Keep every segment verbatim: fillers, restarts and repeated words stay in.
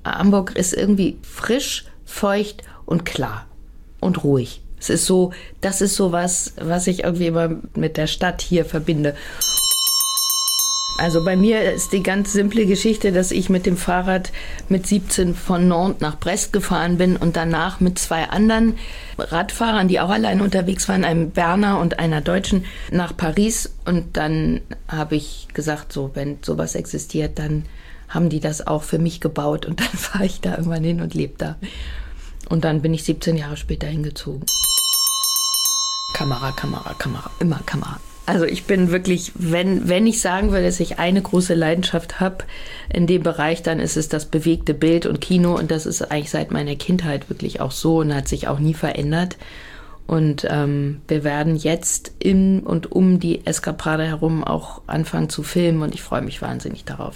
Hamburg ist irgendwie frisch, feucht und klar und ruhig. Es ist so, das ist so was, was ich irgendwie immer mit der Stadt hier verbinde. Also bei mir ist die ganz simple Geschichte, dass ich mit dem Fahrrad mit siebzehn von Nantes nach Brest gefahren bin und danach mit zwei anderen Radfahrern, die auch alleine unterwegs waren, einem Berner und einer Deutschen, nach Paris. Und dann habe ich gesagt, so, wenn sowas existiert, dann haben die das auch für mich gebaut und dann fahre ich da irgendwann hin und lebe da. Und dann bin ich siebzehn Jahre später hingezogen. Kamera, Kamera, Kamera, immer Kamera. Also ich bin wirklich, wenn, wenn ich sagen würde, dass ich eine große Leidenschaft habe in dem Bereich, dann ist es das bewegte Bild und Kino. Und das ist eigentlich seit meiner Kindheit wirklich auch so und hat sich auch nie verändert. Und ähm, wir werden jetzt in und um die Eskapade herum auch anfangen zu filmen und ich freue mich wahnsinnig darauf.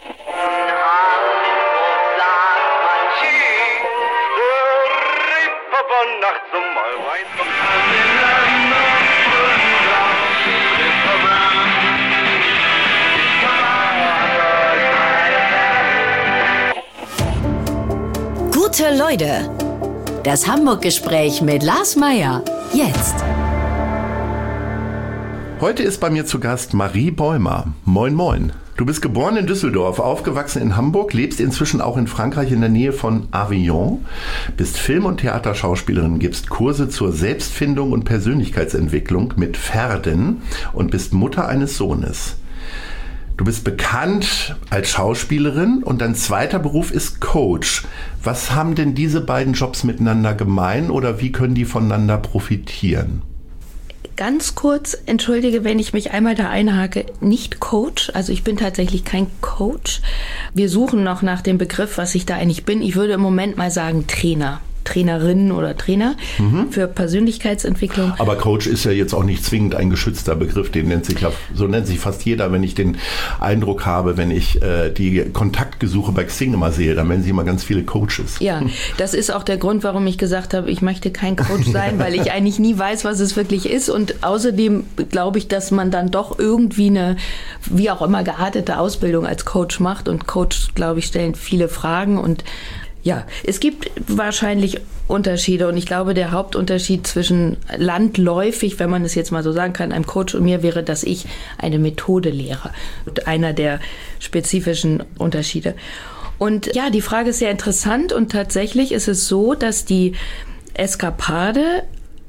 Gute Leute, das Hamburg-Gespräch mit Lars Meyer, jetzt. Heute ist bei mir zu Gast Marie Bäumer. Moin, moin. Du bist geboren in Düsseldorf, aufgewachsen in Hamburg, lebst inzwischen auch in Frankreich in der Nähe von Avignon, bist Film- und Theaterschauspielerin, gibst Kurse zur Selbstfindung und Persönlichkeitsentwicklung mit Pferden und bist Mutter eines Sohnes. Du bist bekannt als Schauspielerin und dein zweiter Beruf ist Coach. Was haben denn diese beiden Jobs miteinander gemein oder wie können die voneinander profitieren? Ganz kurz, entschuldige, wenn ich mich einmal da einhake, nicht Coach, also ich bin tatsächlich kein Coach. Wir suchen noch nach dem Begriff, was ich da eigentlich bin. Ich würde im Moment mal sagen Trainer. Trainerin oder Trainer mhm. für Persönlichkeitsentwicklung. Aber Coach ist ja jetzt auch nicht zwingend ein geschützter Begriff, den nennt sich, so nennt sich fast jeder, wenn ich den Eindruck habe, wenn ich äh, die Kontaktgesuche bei Xing immer sehe, dann nennen sie immer ganz viele Coaches. Ja, das ist auch der Grund, warum ich gesagt habe, ich möchte kein Coach sein, weil ich eigentlich nie weiß, was es wirklich ist und außerdem glaube ich, dass man dann doch irgendwie eine, wie auch immer, geartete Ausbildung als Coach macht und Coach, glaube ich, stellen viele Fragen und ja, es gibt wahrscheinlich Unterschiede und ich glaube, der Hauptunterschied zwischen landläufig, wenn man es jetzt mal so sagen kann, einem Coach und mir wäre, dass ich eine Methode lehre. Einer der spezifischen Unterschiede. Und ja, die Frage ist sehr interessant und tatsächlich ist es so, dass die Eskapade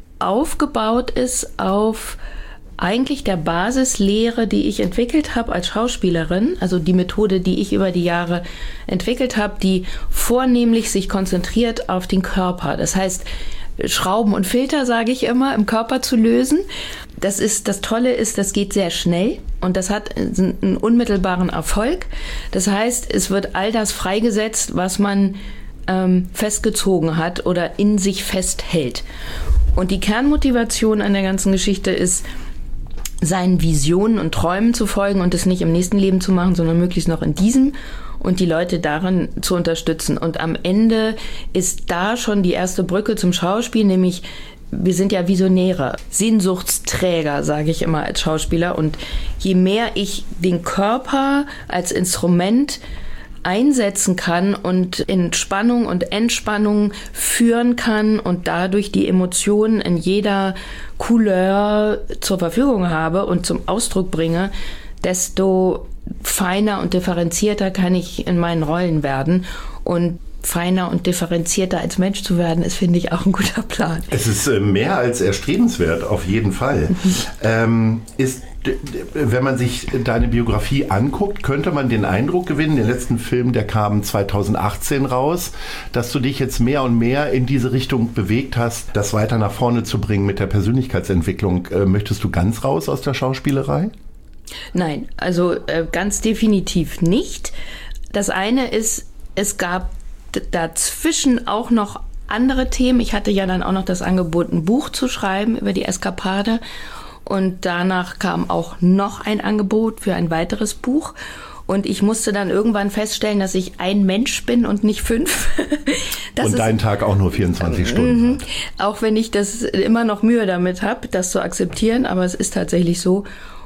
aufgebaut ist auf eigentlich der Basislehre, die ich entwickelt habe als Schauspielerin, also die Methode, die ich über die Jahre entwickelt habe, die vornehmlich sich konzentriert auf den Körper. Das heißt, Schrauben und Filter, sage ich immer, im Körper zu lösen. Das ist, das Tolle ist, das geht sehr schnell und das hat einen unmittelbaren Erfolg. Das heißt, es wird all das freigesetzt, was man ähm, festgezogen hat oder in sich festhält. Und die Kernmotivation an der ganzen Geschichte ist, seinen Visionen und Träumen zu folgen und es nicht im nächsten Leben zu machen, sondern möglichst noch in diesem und die Leute darin zu unterstützen. Und am Ende ist da schon die erste Brücke zum Schauspiel, nämlich wir sind ja Visionäre, Sehnsuchtsträger, sage ich immer als Schauspieler. Und je mehr ich den Körper als Instrument einsetzen kann und in Spannung und Entspannung führen kann und dadurch die Emotionen in jeder Couleur zur Verfügung habe und zum Ausdruck bringe, desto feiner und differenzierter kann ich in meinen Rollen werden. Und feiner und differenzierter als Mensch zu werden, ist, finde ich, auch ein guter Plan. Es ist äh, mehr als erstrebenswert, auf jeden Fall. ähm, ist, wenn man sich deine Biografie anguckt, könnte man den Eindruck gewinnen, den letzten Film, der kam zweitausendachtzehn raus, dass du dich jetzt mehr und mehr in diese Richtung bewegt hast, das weiter nach vorne zu bringen mit der Persönlichkeitsentwicklung. Äh, möchtest du ganz raus aus der Schauspielerei? Nein, also äh, ganz definitiv nicht. Das eine ist, es gab dazwischen auch noch andere Themen. Ich hatte ja dann auch noch das Angebot, ein Buch zu schreiben über die Eskapade. Und danach kam auch noch ein Angebot für ein weiteres Buch. Und ich musste dann irgendwann feststellen, dass ich ein Mensch bin und nicht fünf. Das und dein Tag auch nur vierundzwanzig äh, Stunden hat. Auch wenn ich das immer noch Mühe damit habe, das zu akzeptieren. Aber es ist tatsächlich so.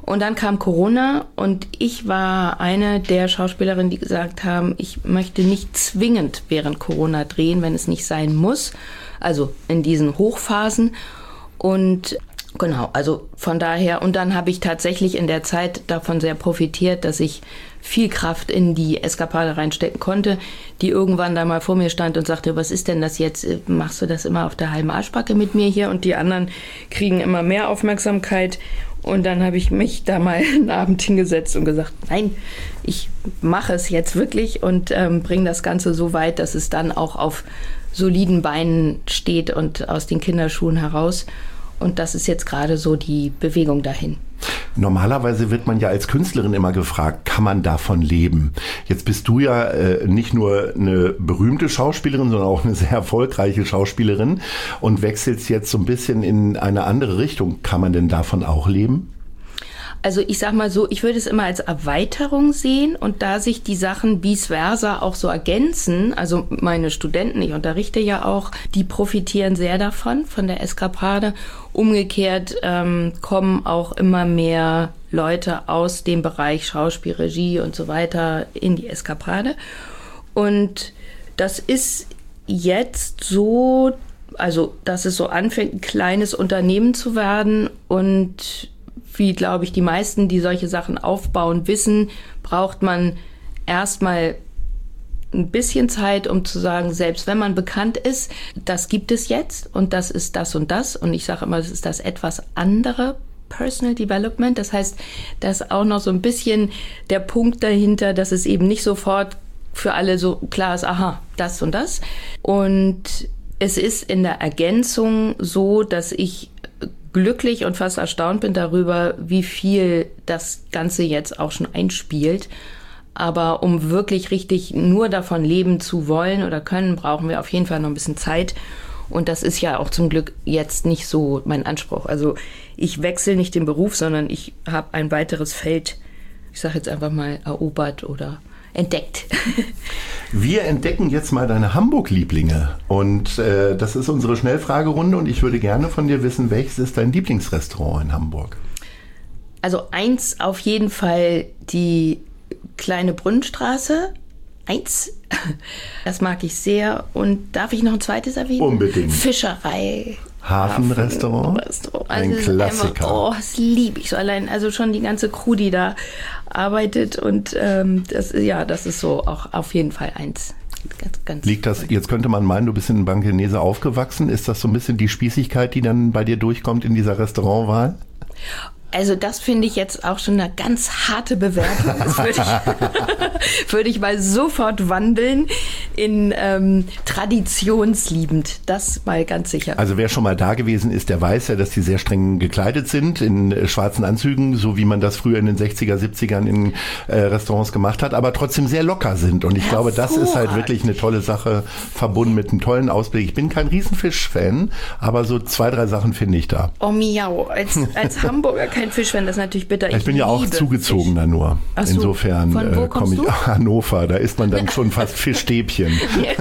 Und dann kam Corona und ich war eine der Schauspielerinnen, die gesagt haben, ich möchte nicht zwingend während Corona drehen, wenn es nicht sein muss. Also in diesen Hochphasen. Und genau, also von daher, und dann habe ich tatsächlich in der Zeit davon sehr profitiert, dass ich viel Kraft in die Eskapade reinstecken konnte, die irgendwann da mal vor mir stand und sagte, was ist denn das jetzt? Machst du das immer auf der halben Arschbacke mit mir hier? Und die anderen kriegen immer mehr Aufmerksamkeit. Und dann habe ich mich da mal einen Abend hingesetzt und gesagt, nein, ich mache es jetzt wirklich und ähm, bringe das Ganze so weit, dass es dann auch auf soliden Beinen steht und aus den Kinderschuhen heraus. Und das ist jetzt gerade so die Bewegung dahin. Normalerweise wird man ja als Künstlerin immer gefragt, kann man davon leben? Jetzt bist du ja äh, nicht nur eine berühmte Schauspielerin, sondern auch eine sehr erfolgreiche Schauspielerin und wechselst jetzt so ein bisschen in eine andere Richtung. Kann man denn davon auch leben? Also ich sag mal so, ich würde es immer als Erweiterung sehen und da sich die Sachen vice versa auch so ergänzen, also meine Studenten, ich unterrichte ja auch, die profitieren sehr davon, von der Eskapade. Umgekehrt ähm, kommen auch immer mehr Leute aus dem Bereich Schauspiel, Regie und so weiter in die Eskapade. Und das ist jetzt so, also dass es so anfängt, ein kleines Unternehmen zu werden und wie, glaube ich, die meisten, die solche Sachen aufbauen, wissen, braucht man erstmal ein bisschen Zeit, um zu sagen, selbst wenn man bekannt ist, das gibt es jetzt und das ist das und das. Und ich sage immer, das ist das etwas andere Personal Development. Das heißt, da ist auch noch so ein bisschen der Punkt dahinter, dass es eben nicht sofort für alle so klar ist, aha, das und das. Und es ist in der Ergänzung so, dass ich glücklich und fast erstaunt bin darüber, wie viel das Ganze jetzt auch schon einspielt. Aber um wirklich richtig nur davon leben zu wollen oder können, brauchen wir auf jeden Fall noch ein bisschen Zeit. Und das ist ja auch zum Glück jetzt nicht so mein Anspruch. Also ich wechsle nicht den Beruf, sondern ich habe ein weiteres Feld, ich sage jetzt einfach mal, erobert oder entdeckt. Wir entdecken jetzt mal deine Hamburg-Lieblinge und äh, das ist unsere Schnellfragerunde und ich würde gerne von dir wissen, welches ist dein Lieblingsrestaurant in Hamburg? Also eins auf jeden Fall die kleine Brunnenstraße. Eins, das mag ich sehr. Und darf ich noch ein zweites erwähnen? Unbedingt. Fischerei. Hafenrestaurant, Hafenrestaurant. Ein also Klassiker. Einfach, oh, das liebe ich so allein. Also schon die ganze Crew, die da arbeitet und ähm, das, ja, das ist so auch auf jeden Fall eins. Ganz, ganz Liegt das, jetzt könnte man meinen, du bist in Blankenese aufgewachsen. Ist das so ein bisschen die Spießigkeit, die dann bei dir durchkommt in dieser Restaurantwahl? Also das finde ich jetzt auch schon eine ganz harte Bewertung. Das würde ich, würde ich mal sofort wandeln in ähm, traditionsliebend. Das mal ganz sicher. Also wer schon mal da gewesen ist, der weiß ja, dass die sehr streng gekleidet sind in äh, schwarzen Anzügen, so wie man das früher in den sechziger, siebzigern in äh, Restaurants gemacht hat, aber trotzdem sehr locker sind. Und ich glaube, das ist halt wirklich eine tolle Sache, verbunden mit einem tollen Ausblick. Ich bin kein Riesenfisch-Fan, aber so zwei, drei Sachen finde ich da. Oh miau, als, als Hamburger kein Fisch, wenn das natürlich bitter. Ich, ich bin ja auch zugezogen da nur. Ach so. Insofern äh, komme ich aus Hannover. Da isst man dann schon fast Fischstäbchen.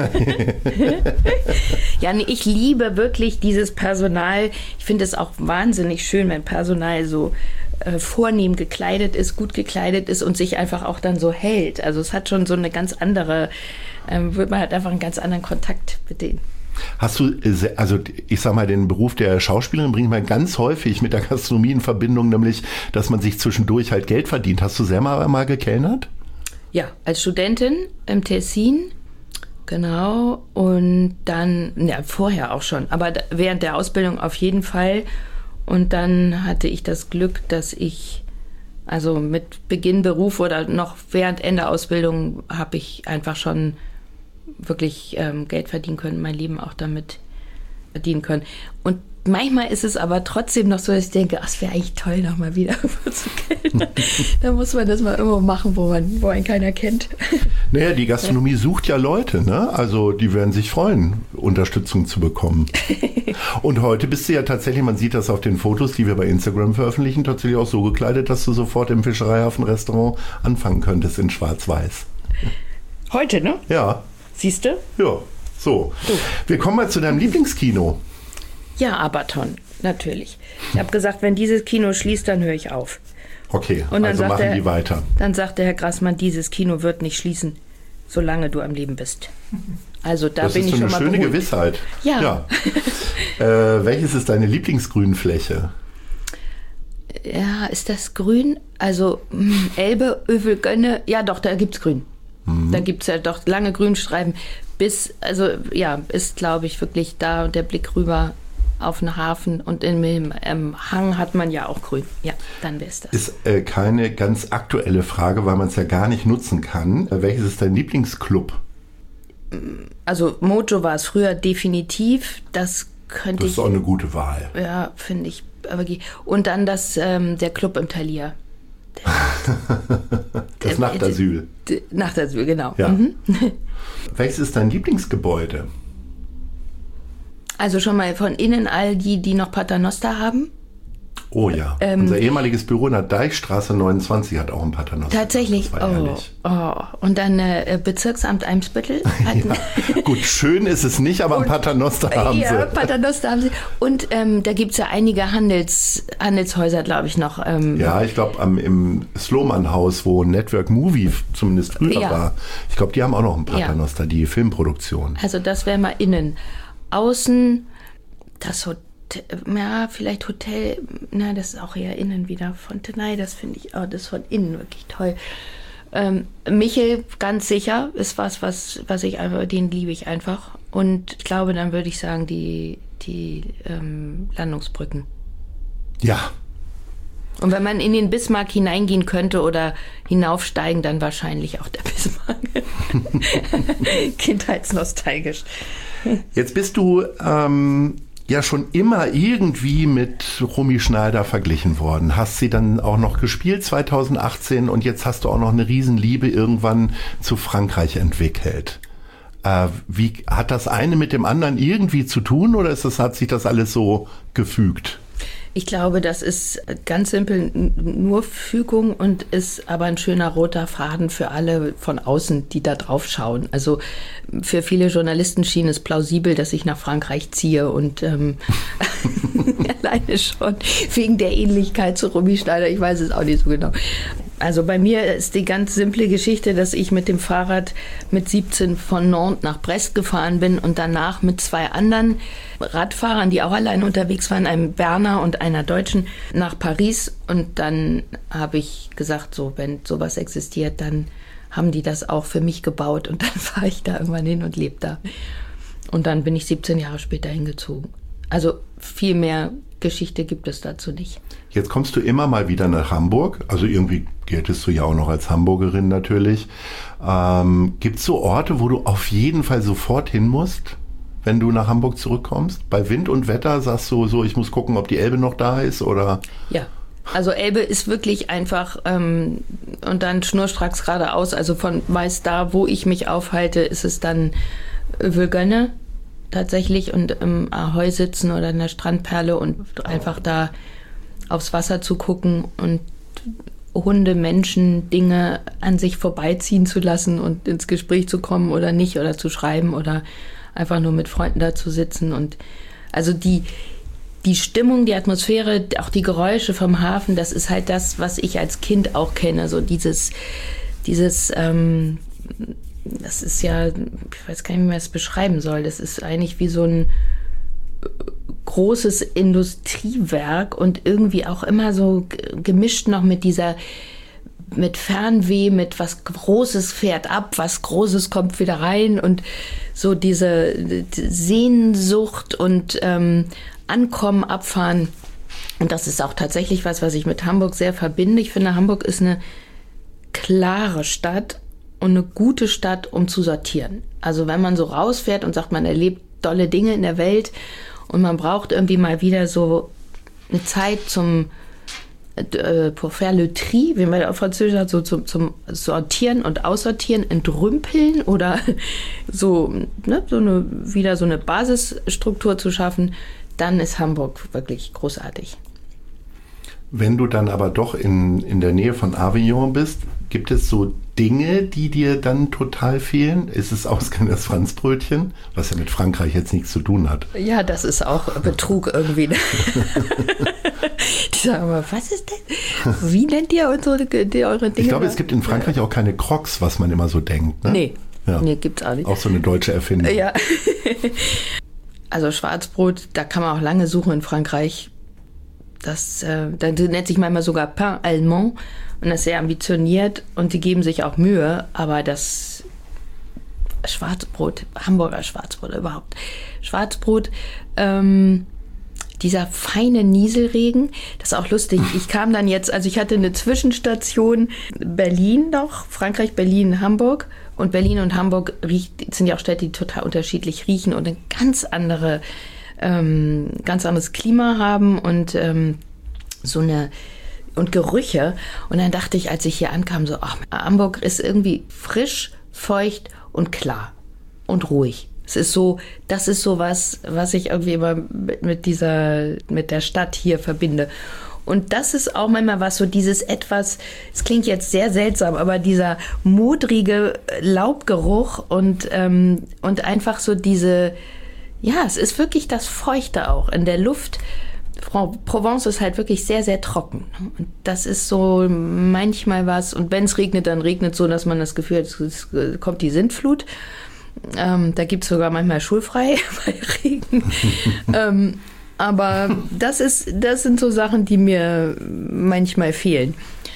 Ja, nee, ich liebe wirklich dieses Personal. Ich finde es auch wahnsinnig schön, wenn Personal so äh, vornehm gekleidet ist, gut gekleidet ist und sich einfach auch dann so hält. Also es hat schon so eine ganz andere, ähm, man hat einfach einen ganz anderen Kontakt mit denen. Hast du, also ich sag mal, den Beruf der Schauspielerin bringt man ganz häufig mit der Gastronomie in Verbindung, nämlich, dass man sich zwischendurch halt Geld verdient. Hast du selber mal gekellnert? Ja, als Studentin im Tessin, genau, und dann, ja, vorher auch schon, aber während der Ausbildung auf jeden Fall. Und dann hatte ich das Glück, dass ich, also mit Beginn Beruf oder noch während Ende Ausbildung, habe ich einfach schon wirklich ähm, Geld verdienen können, mein Leben auch damit verdienen können. Und manchmal ist es aber trotzdem noch so, dass ich denke, ach, es wäre eigentlich toll, noch mal wieder zu Geld. Da muss man das mal irgendwo machen, wo man, wo einen keiner kennt. Naja, die Gastronomie sucht ja Leute, ne? Also die werden sich freuen, Unterstützung zu bekommen. Und heute bist du ja tatsächlich, man sieht das auf den Fotos, die wir bei Instagram veröffentlichen, tatsächlich auch so gekleidet, dass du sofort im Fischereihafen-Restaurant anfangen könntest in Schwarz-Weiß. Heute, ne? Ja. Siehst du? Ja, so. Du. Wir kommen mal zu deinem Lieblingskino. Ja, Abaton, natürlich. Ich habe gesagt, wenn dieses Kino schließt, dann höre ich auf. Okay, und dann also machen der, die weiter. Dann sagt der Herr Grassmann, dieses Kino wird nicht schließen, solange du am Leben bist. Also da das bin ich so schon mal Das ist eine schöne beruhigt. Gewissheit. Ja. ja. äh, welches ist deine Lieblingsgrünfläche? Ja, ist das grün? Also mh, Elbe, Övel, Gönne, ja doch, da gibt's grün. Mhm. Da gibt's ja doch lange Grünstreifen. Bis, also ja, ist glaube ich wirklich da der Blick rüber auf den Hafen und im, im Hang hat man ja auch grün. Ja, dann wäre es das. Ist äh, keine ganz aktuelle Frage, weil man es ja gar nicht nutzen kann. Äh, welches ist dein Lieblingsclub? Also Mojo war es früher definitiv. Das könnte ich... Das ist auch eine gute Wahl. Ja, finde ich. Aber, und dann das, ähm, der Club im Thalia. Das Nachtasyl. Nachtasyl, genau. Ja. Mhm. Welches ist dein Lieblingsgebäude? Also schon mal von innen all die, die noch Paternoster haben. Oh ja, ähm, unser ehemaliges Büro in der Deichstraße neunundzwanzig hat auch ein Paternoster. Tatsächlich? Oh, oh. Und dann äh, Bezirksamt Eimsbüttel. Ja, gut, schön ist es nicht, aber ein Paternoster haben ja, sie. Ja, Paternoster haben sie. Und ähm, da gibt es ja einige Handels, Handelshäuser, glaube ich, noch. Ähm, ja, ich glaube im Sloman-Haus, wo Network Movie zumindest früher ja. war. Ich glaube, die haben auch noch ein Paternoster, ja. Die Filmproduktion. Also das wäre mal innen. Außen das Hotel. Ja, vielleicht Hotel, na, das ist auch eher innen wieder. Fontenay, das finde ich, oh, das ist von innen wirklich toll. Ähm, Michel, ganz sicher, ist was, was, was ich einfach, den liebe ich einfach. Und ich glaube, dann würde ich sagen, die, die ähm, Landungsbrücken. Ja. Und wenn man in den Bismarck hineingehen könnte oder hinaufsteigen, dann wahrscheinlich auch der Bismarck. Kindheitsnostalgisch. Jetzt bist du ähm, ja schon immer irgendwie mit Romy Schneider verglichen worden. Hast sie dann auch noch gespielt zweitausendachtzehn und jetzt hast du auch noch eine Riesenliebe irgendwann zu Frankreich entwickelt. Äh, wie hat das eine mit dem anderen irgendwie zu tun oder ist das, hat sich das alles so gefügt? Ich glaube, das ist ganz simpel nur Fügung und ist aber ein schöner roter Faden für alle von außen, die da drauf schauen. Also für viele Journalisten schien es plausibel, dass ich nach Frankreich ziehe und ähm, alleine schon wegen der Ähnlichkeit zu Romy Schneider, ich weiß es auch nicht so genau. Also bei mir ist die ganz simple Geschichte, dass ich mit dem Fahrrad mit siebzehn von Nantes nach Brest gefahren bin und danach mit zwei anderen Radfahrern, die auch allein unterwegs waren, einem Berner und einer Deutschen, nach Paris. Und dann habe ich gesagt, so, wenn sowas existiert, dann haben die das auch für mich gebaut und dann fahre ich da irgendwann hin und lebe da. Und dann bin ich siebzehn Jahre später hingezogen. Also viel mehr Geschichte gibt es dazu nicht. Jetzt kommst du immer mal wieder nach Hamburg, also irgendwie geltest du ja auch noch als Hamburgerin natürlich. Ähm, gibt es so Orte, wo du auf jeden Fall sofort hin musst, wenn du nach Hamburg zurückkommst? Bei Wind und Wetter sagst du so, ich muss gucken, ob die Elbe noch da ist, oder? Ja, also Elbe ist wirklich einfach ähm, und dann schnurstracks geradeaus. Also von meist da, wo ich mich aufhalte, ist es dann Övelgönne tatsächlich und im Ahoi sitzen oder in der Strandperle und einfach da aufs Wasser zu gucken und Hunde, Menschen, Dinge an sich vorbeiziehen zu lassen und ins Gespräch zu kommen oder nicht oder zu schreiben oder einfach nur mit Freunden da zu sitzen. Und also die, die Stimmung, die Atmosphäre, auch die Geräusche vom Hafen, das ist halt das, was ich als Kind auch kenne. So dieses, dieses, ähm, das ist ja, ich weiß gar nicht, wie man es beschreiben soll. Das ist eigentlich wie so ein großes Industriewerk und irgendwie auch immer so gemischt noch mit dieser, mit Fernweh, mit was Großes fährt ab, was Großes kommt wieder rein und so diese Sehnsucht und ähm, Ankommen, Abfahren. Und das ist auch tatsächlich was, was ich mit Hamburg sehr verbinde. Ich finde, Hamburg ist eine klare Stadt und eine gute Stadt, um zu sortieren. Also wenn man so rausfährt und sagt, man erlebt tolle Dinge in der Welt und man braucht irgendwie mal wieder so eine Zeit zum äh, pour faire le tri, wie man auf Französisch sagt, so zum, zum Sortieren und Aussortieren, Entrümpeln oder so, ne, so eine, wieder so eine Basisstruktur zu schaffen, dann ist Hamburg wirklich großartig. Wenn du dann aber doch in, in der Nähe von Avignon bist, gibt es so Dinge, die dir dann total fehlen? Ist es ausgerechnet das Franzbrötchen, was ja mit Frankreich jetzt nichts zu tun hat? Ja, das ist auch Betrug irgendwie. Die sagen immer, was ist denn? Wie nennt ihr unsere, die, eure Dinge? Ich glaube, es gibt in Frankreich auch keine Crocs, was man immer so denkt. Ne? Nee, ja. nee, gibt's auch nicht. Auch so eine deutsche Erfindung. Ja. Also Schwarzbrot, da kann man auch lange suchen in Frankreich. Das, äh, das nennt sich manchmal sogar Pain Allemand und das ist sehr ambitioniert und die geben sich auch Mühe, aber das Schwarzbrot, Hamburger Schwarzbrot überhaupt, Schwarzbrot, ähm, dieser feine Nieselregen, das ist auch lustig. Ich kam dann jetzt, also ich hatte eine Zwischenstation Berlin noch, Frankreich, Berlin, Hamburg. Und Berlin und Hamburg riecht, sind ja auch Städte, die total unterschiedlich riechen und ein ganz andere, ähm, ganz anderes Klima haben und ähm, so eine und Gerüche. Und dann dachte ich, als ich hier ankam, so, ach, Hamburg ist irgendwie frisch, feucht und klar und ruhig. Es ist so, das ist so was, was ich irgendwie immer mit, mit dieser, mit der Stadt hier verbinde. Und das ist auch manchmal was, so dieses etwas, es klingt jetzt sehr seltsam, aber dieser modrige Laubgeruch und, ähm, und einfach so diese, ja, es ist wirklich das Feuchte auch in der Luft. Provence ist halt wirklich sehr, sehr trocken. Und das ist so manchmal was, und wenn es regnet, dann regnet so, dass man das Gefühl hat, es kommt die Sintflut. Ähm, da gibt es sogar manchmal schulfrei bei Regen. ähm, Aber das ist, das sind so Sachen, die mir manchmal fehlen.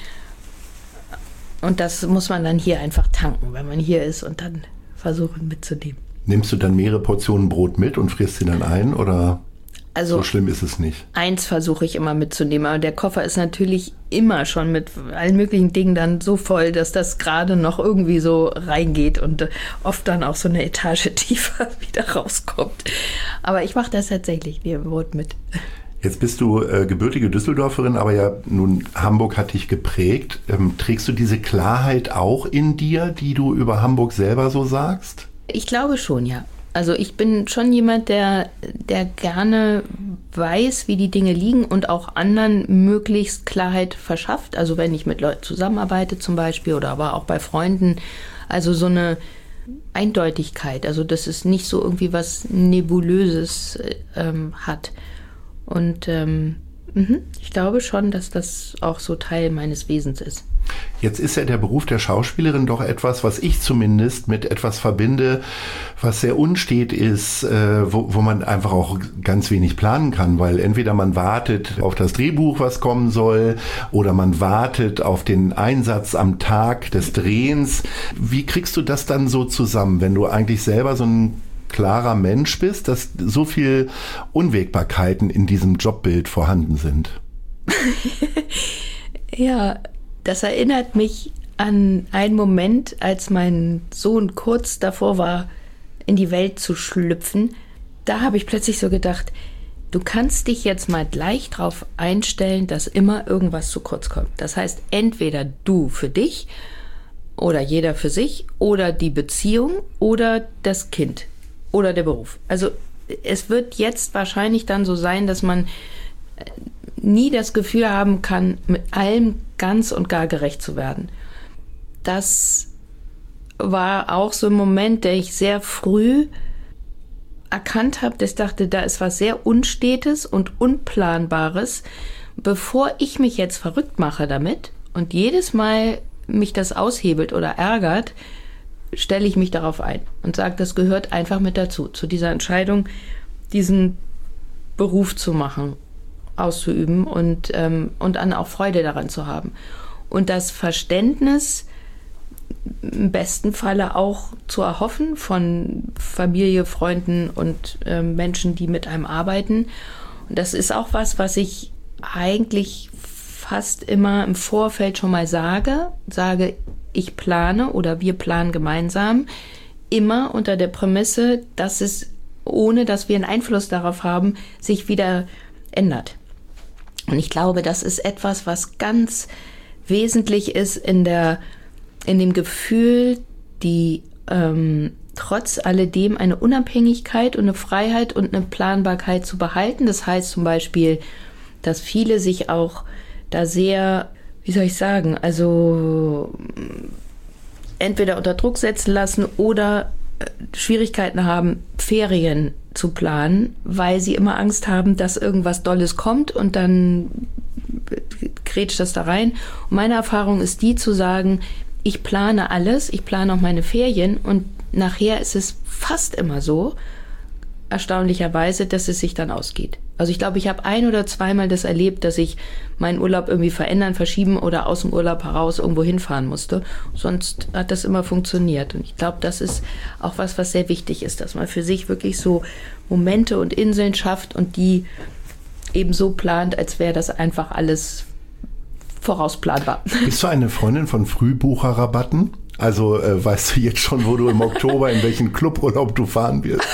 Und das muss man dann hier einfach tanken, wenn man hier ist und dann versuchen mitzunehmen. Nimmst du dann mehrere Portionen Brot mit und frierst sie dann ein oder also so schlimm ist es nicht? Eins versuche ich immer mitzunehmen, aber der Koffer ist natürlich immer schon mit allen möglichen Dingen dann so voll, dass das gerade noch irgendwie so reingeht und oft dann auch so eine Etage tiefer wieder rauskommt. Aber ich mache das tatsächlich, nehme Brot mit. Jetzt bist du äh, gebürtige Düsseldorferin, aber ja nun Hamburg hat dich geprägt. Ähm, trägst du diese Klarheit auch in dir, die du über Hamburg selber so sagst? Ich glaube schon, ja. Also ich bin schon jemand, der, der gerne weiß, wie die Dinge liegen und auch anderen möglichst Klarheit verschafft. Also wenn ich mit Leuten zusammenarbeite zum Beispiel oder aber auch bei Freunden. Also so eine Eindeutigkeit. Also dass es nicht so irgendwie was Nebulöses ähm, hat. Und ähm, ich glaube schon, dass das auch so Teil meines Wesens ist. Jetzt ist ja der Beruf der Schauspielerin doch etwas, was ich zumindest mit etwas verbinde, was sehr unstet ist, äh, wo, wo man einfach auch ganz wenig planen kann, weil entweder man wartet auf das Drehbuch, was kommen soll, oder man wartet auf den Einsatz am Tag des Drehens. Wie kriegst du das dann so zusammen, wenn du eigentlich selber so ein klarer Mensch bist, dass so viel Unwägbarkeiten in diesem Jobbild vorhanden sind? Ja, das erinnert mich an einen Moment, als mein Sohn kurz davor war, in die Welt zu schlüpfen. Da habe ich plötzlich so gedacht, du kannst dich jetzt mal gleich drauf einstellen, dass immer irgendwas zu kurz kommt. Das heißt, entweder du für dich oder jeder für sich oder die Beziehung oder das Kind oder der Beruf. Also es wird jetzt wahrscheinlich dann so sein, dass man nie das Gefühl haben kann, mit allem ganz und gar gerecht zu werden. Das war auch so ein Moment, der ich sehr früh erkannt habe, dass ich dachte, da ist was sehr Unstetes und Unplanbares. Bevor ich mich jetzt verrückt mache damit und jedes Mal mich das aushebelt oder ärgert, stelle ich mich darauf ein und sage, das gehört einfach mit dazu, zu dieser Entscheidung, diesen Beruf zu machen, auszuüben und, ähm, und dann auch Freude daran zu haben. Und das Verständnis im besten Falle auch zu erhoffen von Familie, Freunden und ähm, Menschen, die mit einem arbeiten. Und das ist auch was, was ich eigentlich fast immer im Vorfeld schon mal sage, sage, ich plane oder wir planen gemeinsam, immer unter der Prämisse, dass es, ohne dass wir einen Einfluss darauf haben, sich wieder ändert. Und ich glaube, das ist etwas, was ganz wesentlich ist in der, in dem Gefühl, die ähm, trotz alledem eine Unabhängigkeit und eine Freiheit und eine Planbarkeit zu behalten. Das heißt zum Beispiel, dass viele sich auch da sehr, wie soll ich sagen, also entweder unter Druck setzen lassen oder Schwierigkeiten haben, Ferien zu planen, weil sie immer Angst haben, dass irgendwas Dolles kommt und dann grätscht das da rein. Und meine Erfahrung ist die, zu sagen, ich plane alles, ich plane auch meine Ferien und nachher ist es fast immer so, erstaunlicherweise, dass es sich dann ausgeht. Also ich glaube, ich habe ein oder zweimal das erlebt, dass ich meinen Urlaub irgendwie verändern, verschieben oder aus dem Urlaub heraus irgendwo hinfahren musste. Sonst hat das immer funktioniert. Und ich glaube, das ist auch was, was sehr wichtig ist, dass man für sich wirklich so Momente und Inseln schafft und die eben so plant, als wäre das einfach alles vorausplanbar. Bist du eine Freundin von Frühbucherrabatten? Also äh, weißt du jetzt schon, wo du im Oktober in welchen Cluburlaub du fahren wirst?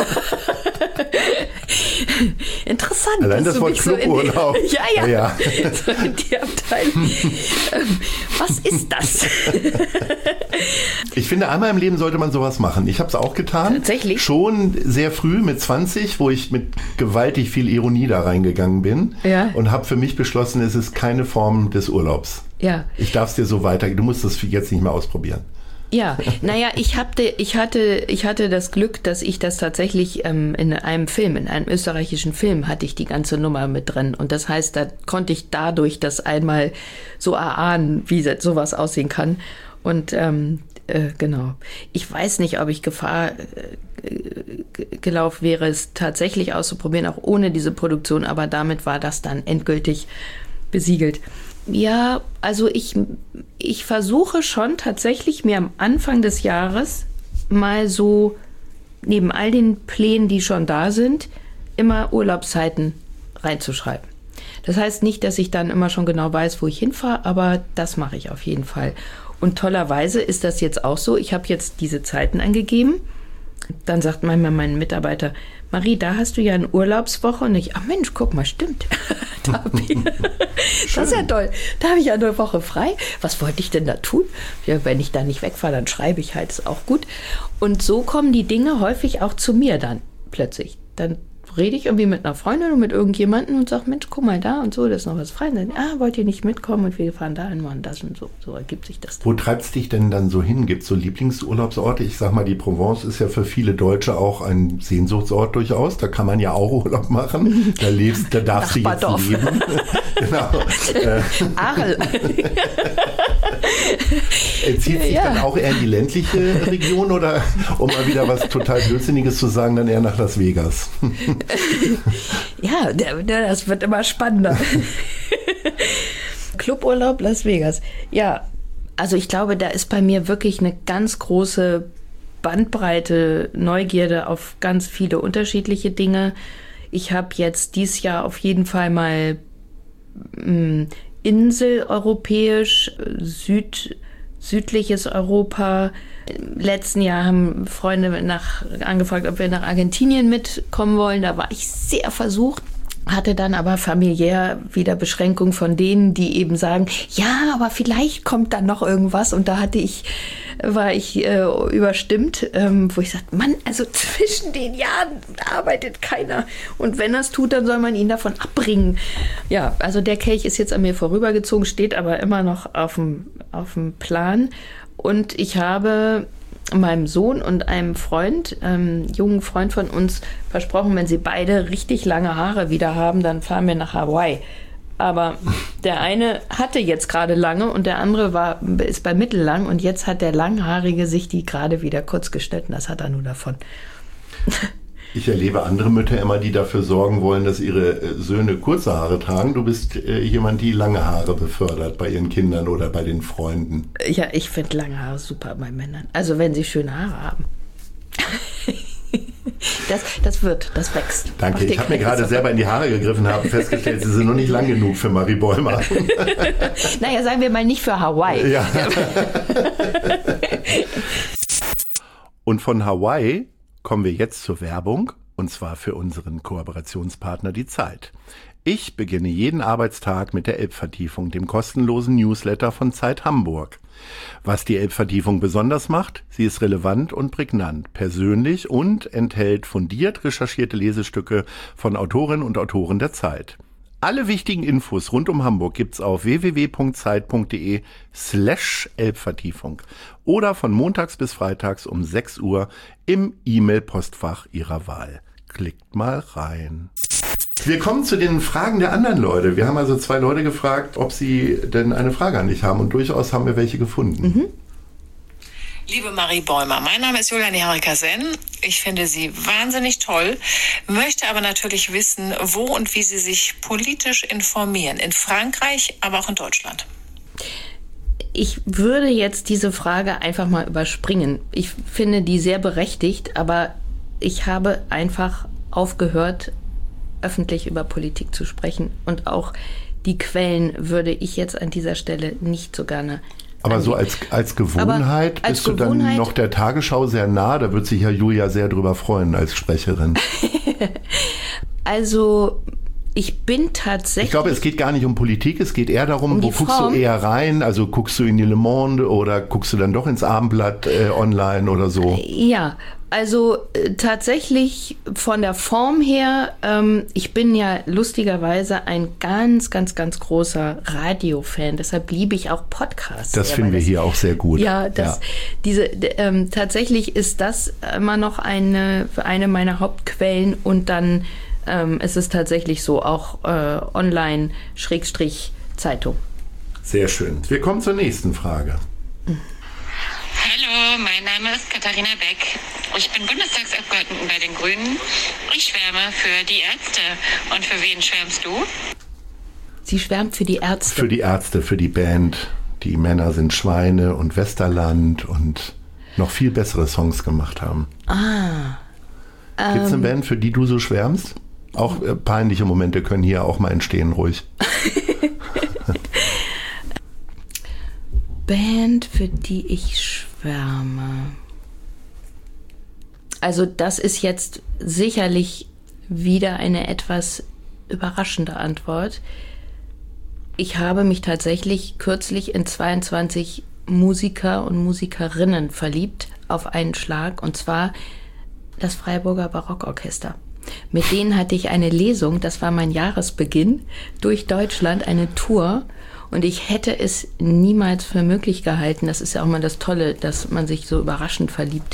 Interessant. Allein das Wort Cluburlaub. So ja, ja. ja. So in die Abteilung. ähm, was ist das? Ich finde, einmal im Leben sollte man sowas machen. Ich habe es auch getan. Tatsächlich? Schon sehr früh mit zwanzig, wo ich mit gewaltig viel Ironie da reingegangen bin. Ja. Und habe für mich beschlossen, es ist keine Form des Urlaubs. Ja. Ich darf es dir so weiter, du musst es jetzt nicht mehr ausprobieren. Ja, naja, ich hatte, ich hatte, ich hatte das Glück, dass ich das tatsächlich ähm, in einem Film, in einem österreichischen Film, hatte ich die ganze Nummer mit drin. Und das heißt, da konnte ich dadurch das einmal so erahnen, wie sowas aussehen kann. Und ähm, äh, genau, ich weiß nicht, ob ich Gefahr äh, gelaufen wäre, es tatsächlich auszuprobieren, auch ohne diese Produktion. Aber damit war das dann endgültig besiegelt. Ja, also ich, ich versuche schon tatsächlich mir am Anfang des Jahres mal so neben all den Plänen, die schon da sind, immer Urlaubszeiten reinzuschreiben. Das heißt nicht, dass ich dann immer schon genau weiß, wo ich hinfahre, aber das mache ich auf jeden Fall. Und tollerweise ist das jetzt auch so. Ich habe jetzt diese Zeiten angegeben. Dann sagt manchmal mein Mitarbeiter, Marie, da hast du ja eine Urlaubswoche. Und ich, ach Mensch, guck mal, stimmt. da hab ich, das ist ja toll. Da habe ich ja eine Woche frei. Was wollte ich denn da tun? Ja, wenn ich da nicht wegfahre, dann schreibe ich halt, ist auch gut. Und so kommen die Dinge häufig auch zu mir dann plötzlich. Dann rede ich irgendwie mit einer Freundin oder mit irgendjemandem und sage, Mensch, guck mal da und so, da ist noch was frei. Und dann, ah, wollt ihr nicht mitkommen? Und wir fahren da hin, machen das und so. So ergibt sich das. Wo treibst dich denn dann so hin? Gibt es so Lieblingsurlaubsorte? Ich sag mal, die Provence ist ja für viele Deutsche auch ein Sehnsuchtsort durchaus. Da kann man ja auch Urlaub machen. Da lebst, da darfst du jetzt leben. Genau. Arl. Zieht sich ja. dann auch eher in die ländliche Region oder, um mal wieder was total Blödsinniges zu sagen, dann eher nach Las Vegas? Ja, der, der, das wird immer spannender. Cluburlaub Las Vegas. Ja, also ich glaube, da ist bei mir wirklich eine ganz große Bandbreite, Neugierde auf ganz viele unterschiedliche Dinge. Ich habe jetzt dieses Jahr auf jeden Fall mal mh, inseleuropäisch, Süd, südliches Europa. Im letzten Jahr haben Freunde nach, angefragt, ob wir nach Argentinien mitkommen wollen. Da war ich sehr versucht, hatte dann aber familiär wieder Beschränkungen von denen, die eben sagen, ja, aber vielleicht kommt dann noch irgendwas. Und da hatte ich, war ich äh, überstimmt, ähm, wo ich sagte, Mann, also zwischen den Jahren arbeitet keiner. Und wenn er es tut, dann soll man ihn davon abbringen. Ja, also der Kelch ist jetzt an mir vorübergezogen, steht aber immer noch auf dem, auf dem Plan. Und ich habe meinem Sohn und einem Freund, ähm, jungen Freund von uns, versprochen, wenn sie beide richtig lange Haare wieder haben, dann fahren wir nach Hawaii. Aber der eine hatte jetzt gerade lange und der andere war, ist bei mittellang und jetzt hat der Langhaarige sich die gerade wieder kurz geschnitten. Das hat er nur davon. Ich erlebe andere Mütter immer, die dafür sorgen wollen, dass ihre Söhne kurze Haare tragen. Du bist äh, jemand, die lange Haare befördert bei ihren Kindern oder bei den Freunden. Ja, ich finde lange Haare super bei Männern. Also wenn sie schöne Haare haben. Das, das wird, das wächst. Danke, ich habe mir gerade selber in die Haare gegriffen, habe festgestellt, sie sind noch nicht lang genug für Marie Bäumer. Naja, sagen wir mal nicht für Hawaii. Ja. Und von Hawaii kommen wir jetzt zur Werbung, und zwar für unseren Kooperationspartner Die Zeit. Ich beginne jeden Arbeitstag mit der Elbvertiefung, dem kostenlosen Newsletter von Zeit Hamburg. Was die Elbvertiefung besonders macht, sie ist relevant und prägnant, persönlich und enthält fundiert recherchierte Lesestücke von Autorinnen und Autoren der Zeit. Alle wichtigen Infos rund um Hamburg gibt's auf w w w punkt zeit punkt d e slash Elbvertiefung oder von montags bis freitags um sechs Uhr im E-Mail-Postfach Ihrer Wahl. Klickt mal rein. Wir kommen zu den Fragen der anderen Leute. Wir haben also zwei Leute gefragt, ob sie denn eine Frage an dich haben, und durchaus haben wir welche gefunden. Mhm. Liebe Marie Bäumer, mein Name ist Julia Neharika-Senn. Ich finde Sie wahnsinnig toll, möchte aber natürlich wissen, wo und wie Sie sich politisch informieren. In Frankreich, aber auch in Deutschland. Ich würde jetzt diese Frage einfach mal überspringen. Ich finde die sehr berechtigt, aber ich habe einfach aufgehört, öffentlich über Politik zu sprechen. Und auch die Quellen würde ich jetzt an dieser Stelle nicht so gerne Aber so als, als Gewohnheit als bist du dann Gewohnheit, noch der Tagesschau sehr nah. Da wird sich ja Julia sehr drüber freuen als Sprecherin. Also ich bin tatsächlich... Ich glaube, es geht gar nicht um Politik, es geht eher darum, um wo guckst Form. du eher rein? Also guckst du in die Le Monde oder guckst du dann doch ins Abendblatt äh, online oder so? Ja, also äh, tatsächlich von der Form her, ähm, ich bin ja lustigerweise ein ganz, ganz, ganz großer Radiofan. Deshalb liebe ich auch Podcasts. Das sehr, finden weil wir das, hier auch sehr gut. Ja, das, Ja. diese d- ähm, tatsächlich ist das immer noch eine, eine meiner Hauptquellen, und dann ähm, ist es tatsächlich so, auch äh, Online-Zeitung. Sehr schön. Wir kommen zur nächsten Frage. Hallo, mein Name ist Katharina Beck. Ich bin Bundestagsabgeordnete bei den Grünen. Ich schwärme für die Ärzte. Und für wen schwärmst du? Sie schwärmt für die Ärzte. Für die Ärzte, für die Band. Die Männer sind Schweine und Westerland und noch viel bessere Songs gemacht haben. Ah. Gibt es eine Band, für die du so schwärmst? Auch äh, peinliche Momente können hier auch mal entstehen, ruhig. Band, für die ich schwärme. Also das ist jetzt sicherlich wieder eine etwas überraschende Antwort. Ich habe mich tatsächlich kürzlich in zweiundzwanzig Musiker und Musikerinnen verliebt auf einen Schlag, und zwar das Freiburger Barockorchester. Mit denen hatte ich eine Lesung, das war mein Jahresbeginn, durch Deutschland, eine Tour. Und ich hätte es niemals für möglich gehalten. Das ist ja auch mal das Tolle, dass man sich so überraschend verliebt.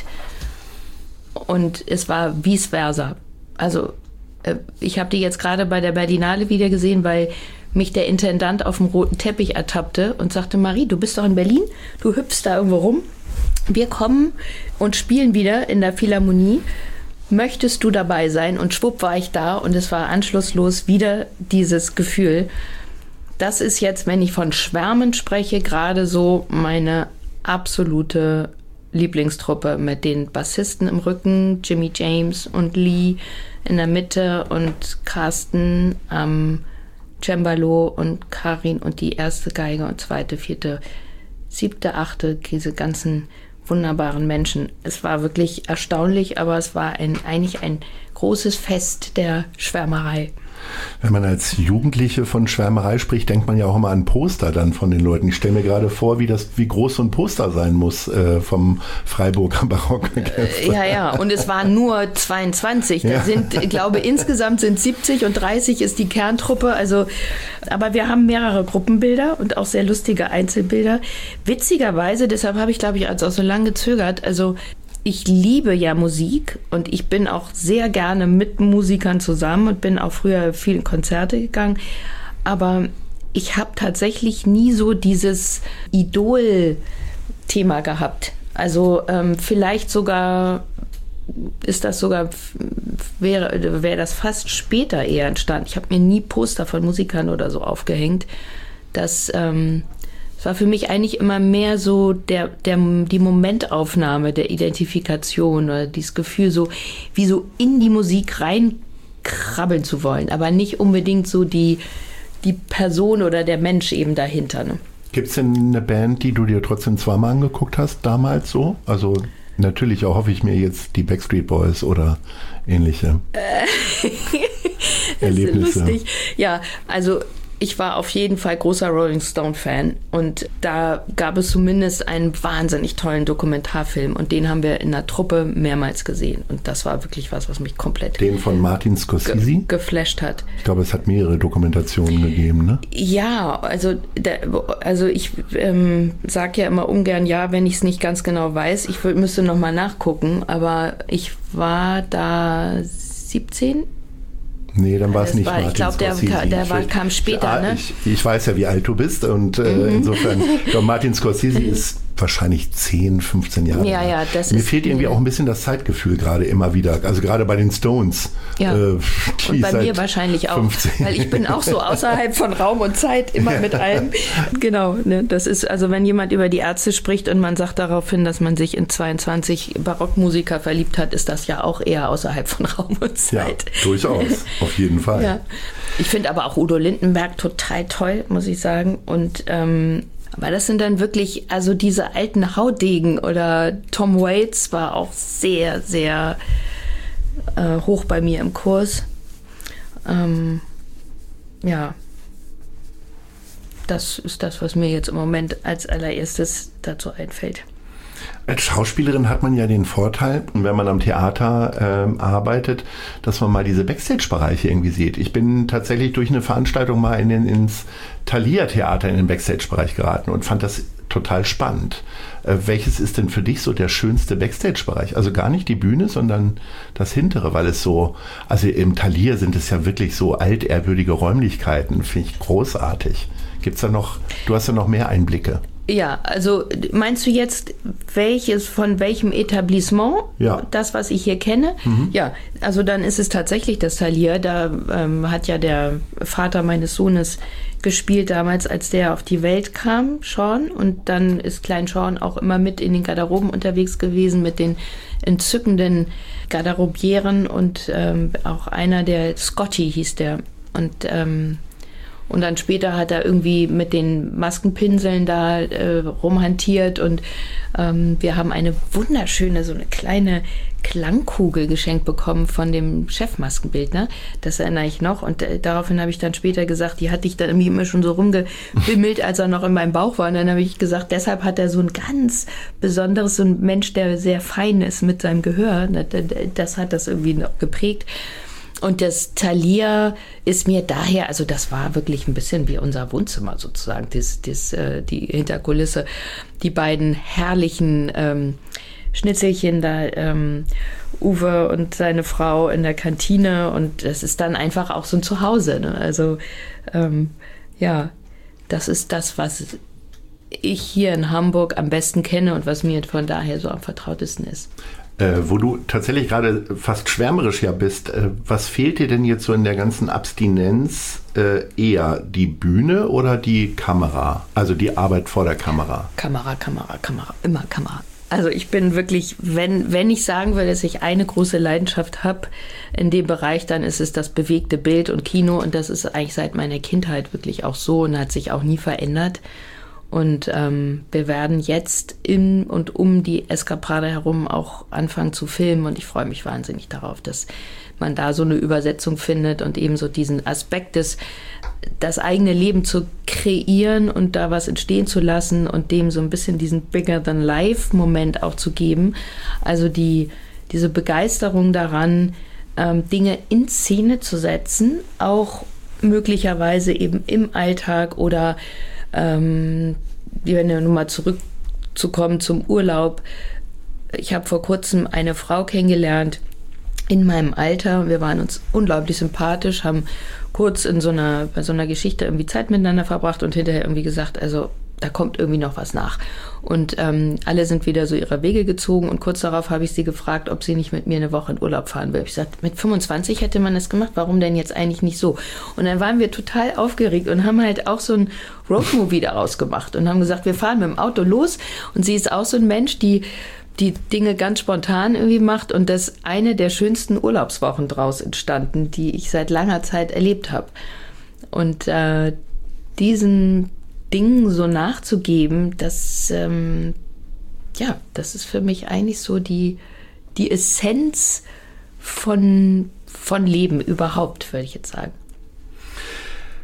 Und es war vice versa. Also ich habe die jetzt gerade bei der Berlinale wieder gesehen, weil mich der Intendant auf dem roten Teppich ertappte und sagte, Marie, du bist doch in Berlin, du hüpfst da irgendwo rum. Wir kommen und spielen wieder in der Philharmonie. Möchtest du dabei sein? Und schwupp war ich da, und es war anschlusslos wieder dieses Gefühl. Das ist jetzt, wenn ich von Schwärmen spreche, gerade so meine absolute Lieblingstruppe mit den Bassisten im Rücken, Jimmy James und Lee in der Mitte und Carsten am Cembalo und Karin und die erste Geige und zweite, vierte, siebte, achte, diese ganzen wunderbaren Menschen. Es war wirklich erstaunlich, aber es war ein, eigentlich ein großes Fest der Schwärmerei. Wenn man als Jugendliche von Schwärmerei spricht, denkt man ja auch immer an Poster dann von den Leuten. Ich stelle mir gerade vor, wie das, wie groß so ein Poster sein muss äh, vom Freiburger Barockorchester. Ja, ja, und es waren nur zweiundzwanzig. Da Ja. sind, ich glaube, insgesamt sind siebzig und dreißig ist die Kerntruppe. Also, aber wir haben mehrere Gruppenbilder und auch sehr lustige Einzelbilder. Witzigerweise, deshalb habe ich, glaube ich, also auch so lange gezögert. Also ich liebe ja Musik, und ich bin auch sehr gerne mit Musikern zusammen und bin auch früher viel in Konzerte gegangen. Aber ich habe tatsächlich nie so dieses Idol-Thema gehabt. Also ähm, vielleicht sogar ist das sogar, wäre, wäre das fast später eher entstanden. Ich habe mir nie Poster von Musikern oder so aufgehängt. Das ähm, Es war für mich eigentlich immer mehr so der, der, die Momentaufnahme der Identifikation oder dieses Gefühl, so wie so in die Musik reinkrabbeln zu wollen, aber nicht unbedingt so die, die Person oder der Mensch eben dahinter. Ne? Gibt es denn eine Band, die du dir trotzdem zweimal angeguckt hast, damals so? Also natürlich hoffe ich mir jetzt die Backstreet Boys oder ähnliche äh, Erlebnisse. Das ist lustig. Ja, also Ich war auf jeden Fall großer Rolling Stone-Fan und da gab es zumindest einen wahnsinnig tollen Dokumentarfilm und den haben wir in der Truppe mehrmals gesehen und das war wirklich was, was mich komplett den von Martin Scorsese ge- geflasht hat. Ich glaube, es hat mehrere Dokumentationen gegeben, ne? Ja, also, der, also ich ähm, sage ja immer ungern ja, wenn ich es nicht ganz genau weiß. Ich w- müsste noch mal nachgucken, aber ich war da siebzehn. Nee, dann war es nicht war, Martin Ich glaube, der, Scorsese. der war, kam später, ja, ne? Ich, ich weiß ja, wie alt du bist und äh, Mhm. insofern, ich glaube, Martin Scorsese ist wahrscheinlich zehn, fünfzehn Jahre. Ja, ja, das Mir ist, fehlt irgendwie auch ein bisschen das Zeitgefühl gerade immer wieder. Also gerade bei den Stones. Ja. Äh, und bei mir wahrscheinlich auch. fünfzehn. Weil ich bin auch so außerhalb von Raum und Zeit immer mit allem. Genau, ne? Das ist, also wenn jemand über die Ärzte spricht und man sagt darauf hin, dass man sich in zweiundzwanzig Barockmusiker verliebt hat, ist das ja auch eher außerhalb von Raum und Zeit. Ja, durchaus. Auf jeden Fall. Ja. Ich finde aber auch Udo Lindenberg total toll, muss ich sagen. Und ähm, aber das sind dann wirklich, also diese alten Haudegen oder Tom Waits war auch sehr, sehr äh, hoch bei mir im Kurs. Ähm, ja, das ist das, was mir jetzt im Moment als allererstes dazu einfällt. Als Schauspielerin hat man ja den Vorteil, wenn man am Theater ähm, arbeitet, dass man mal diese Backstage-Bereiche irgendwie sieht. Ich bin tatsächlich durch eine Veranstaltung mal in den, ins Thalia-Theater in den Backstage-Bereich geraten und fand das total spannend. Äh, welches ist denn für dich so der schönste Backstage-Bereich? Also gar nicht die Bühne, sondern das Hintere, weil es so, also im Thalia sind es ja wirklich so altehrwürdige Räumlichkeiten, finde ich großartig. Gibt's da noch, du hast ja noch mehr Einblicke. Ja, also meinst du jetzt, welches von welchem Etablissement? Ja. Das, was ich hier kenne? Mhm. Ja, also dann ist es tatsächlich das Thalia. Da ähm, hat ja der Vater meines Sohnes gespielt damals, als der auf die Welt kam, Sean. Und dann ist Klein Sean auch immer mit in den Garderoben unterwegs gewesen mit den entzückenden Garderobieren und ähm, auch einer, der Scotty hieß der. Und ähm, Und dann später hat er irgendwie mit den Maskenpinseln da äh, rumhantiert und ähm, wir haben eine wunderschöne, so eine kleine Klangkugel geschenkt bekommen von dem Chefmaskenbildner. Das erinnere ich noch und äh, daraufhin habe ich dann später gesagt, die hatte ich dann irgendwie immer schon so rumgebimmelt, als er noch in meinem Bauch war. Und dann habe ich gesagt, deshalb hat er so ein ganz besonderes, so ein Mensch, der sehr fein ist mit seinem Gehör. Das hat das irgendwie noch geprägt. Und das Thalia ist mir daher, also das war wirklich ein bisschen wie unser Wohnzimmer sozusagen, das, das, äh, die Hinterkulisse, die beiden herrlichen ähm, Schnitzelchen da, ähm, Uwe und seine Frau in der Kantine und das ist dann einfach auch so ein Zuhause. Ne? Also ähm, ja, das ist das, was ich hier in Hamburg am besten kenne und was mir von daher so am vertrautesten ist. Äh, wo du tatsächlich gerade fast schwärmerisch ja bist, äh, was fehlt dir denn jetzt so in der ganzen Abstinenz äh, eher, die Bühne oder die Kamera, also die Arbeit vor der Kamera? Kamera, Kamera, Kamera, immer Kamera. Also ich bin wirklich, wenn, wenn ich sagen will, dass ich eine große Leidenschaft habe in dem Bereich, dann ist es das bewegte Bild und Kino und das ist eigentlich seit meiner Kindheit wirklich auch so und hat sich auch nie verändert. Und ähm, wir werden jetzt in und um die Eskapada herum auch anfangen zu filmen und ich freue mich wahnsinnig darauf, dass man da so eine Übersetzung findet und eben so diesen Aspekt des, das eigene Leben zu kreieren und da was entstehen zu lassen und dem so ein bisschen diesen Bigger-than-Life-Moment auch zu geben. Also die, diese Begeisterung daran, ähm, Dinge in Szene zu setzen, auch möglicherweise eben im Alltag oder Ähm, wenn wir nun mal zurückzukommen zum Urlaub. Ich habe vor kurzem eine Frau kennengelernt in meinem Alter. Wir waren uns unglaublich sympathisch, haben kurz in so einer, bei so einer Geschichte irgendwie Zeit miteinander verbracht und hinterher irgendwie gesagt, also da kommt irgendwie noch was nach. Und ähm, alle sind wieder so ihre Wege gezogen und kurz darauf habe ich sie gefragt, ob sie nicht mit mir eine Woche in Urlaub fahren will. Ich sagte, mit fünfundzwanzig hätte man das gemacht, warum denn jetzt eigentlich nicht so? Und dann waren wir total aufgeregt und haben halt auch so ein Roadmovie daraus gemacht und haben gesagt, wir fahren mit dem Auto los und sie ist auch so ein Mensch, die die Dinge ganz spontan irgendwie macht und das ist eine der schönsten Urlaubswochen draus entstanden, die ich seit langer Zeit erlebt habe. Und äh, diesen Dingen so nachzugeben, das, ähm, ja, das ist für mich eigentlich so die, die Essenz von, von Leben überhaupt, würde ich jetzt sagen.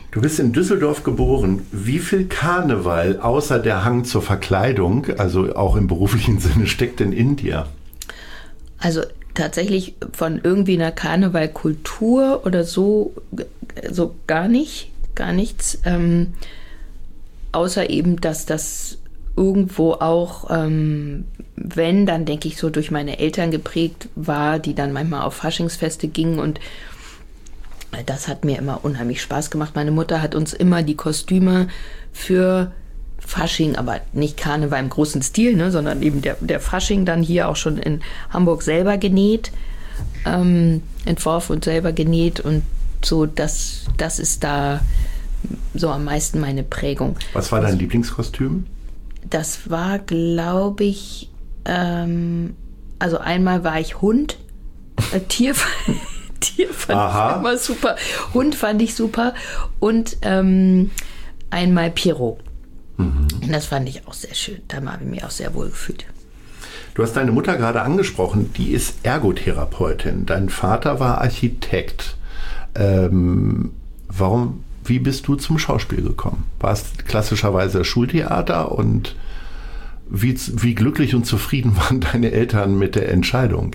Du bist in Düsseldorf geboren. Wie viel Karneval außer der Hang zur Verkleidung, also auch im beruflichen Sinne, steckt denn in dir? Also tatsächlich von irgendwie einer Karnevalkultur oder so, so gar nicht, gar nichts. Ähm, außer eben, dass das irgendwo auch, ähm, wenn, dann denke ich so durch meine Eltern geprägt war, die dann manchmal auf Faschingsfeste gingen und das hat mir immer unheimlich Spaß gemacht. Meine Mutter hat uns immer die Kostüme für Fasching, aber nicht Karneval im großen Stil, ne, sondern eben der, der Fasching dann hier auch schon in Hamburg selber genäht, ähm, entworfen und selber genäht und so, das, das ist da so am meisten meine Prägung. Was war dein Lieblingskostüm? Das war, glaube ich, ähm, also einmal war ich Hund, äh, Tier. Tier fand Aha. ich immer super. Hund fand ich super. Und ähm, einmal Pierrot. Mhm. Das fand ich auch sehr schön. Da habe ich mich auch sehr wohl gefühlt. Du hast deine Mutter gerade angesprochen. Die ist Ergotherapeutin. Dein Vater war Architekt. Ähm, warum, wie bist du zum Schauspiel gekommen? Warst klassischerweise Schultheater und wie, wie glücklich und zufrieden waren deine Eltern mit der Entscheidung?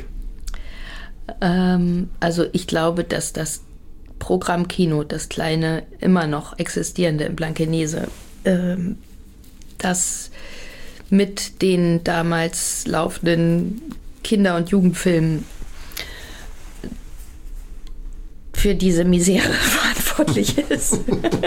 Ähm, also ich glaube, dass das Programm Kino, das kleine, immer noch existierende in Blankenese, ähm, das mit den damals laufenden Kinder- und Jugendfilmen für diese Misere verantwortlich ist.